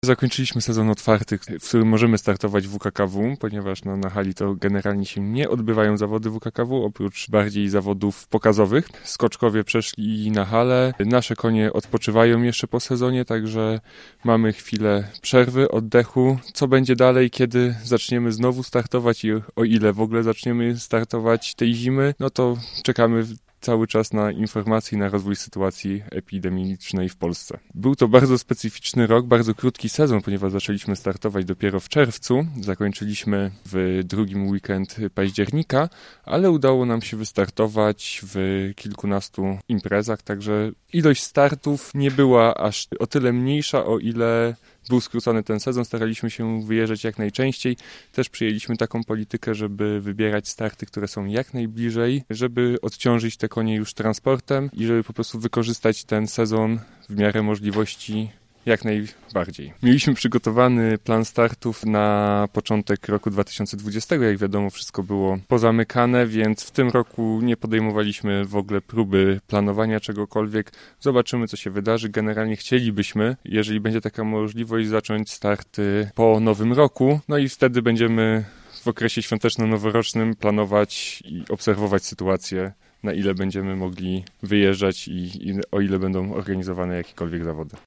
Zakończyliśmy sezon otwarty, w którym możemy startować w WKKW, ponieważ na hali to generalnie się nie odbywają zawody WKKW, oprócz bardziej zawodów pokazowych. Skoczkowie przeszli na halę, nasze konie odpoczywają jeszcze po sezonie, także mamy chwilę przerwy, oddechu. Co będzie dalej, kiedy zaczniemy znowu startować i o ile w ogóle zaczniemy startować tej zimy, no to czekamy cały czas na informacje i na rozwój sytuacji epidemicznej w Polsce. Był to bardzo specyficzny rok, bardzo krótki sezon, ponieważ zaczęliśmy startować dopiero w czerwcu, zakończyliśmy w drugim weekend października, ale udało nam się wystartować w kilkunastu imprezach, także ilość startów nie była aż o tyle mniejsza, o ile był skrócony ten sezon, staraliśmy się wyjeżdżać jak najczęściej. Też przyjęliśmy taką politykę, żeby wybierać starty, które są jak najbliżej, żeby odciążyć te konie już transportem i żeby po prostu wykorzystać ten sezon w miarę możliwości jak najbardziej. Mieliśmy przygotowany plan startów na początek roku 2020. Jak wiadomo, wszystko było pozamykane, więc w tym roku nie podejmowaliśmy w ogóle próby planowania czegokolwiek. Zobaczymy, co się wydarzy. Generalnie chcielibyśmy, jeżeli będzie taka możliwość, zacząć starty po nowym roku. No i wtedy będziemy w okresie świąteczno-noworocznym planować i obserwować sytuację, na ile będziemy mogli wyjeżdżać i o ile będą organizowane jakiekolwiek zawody.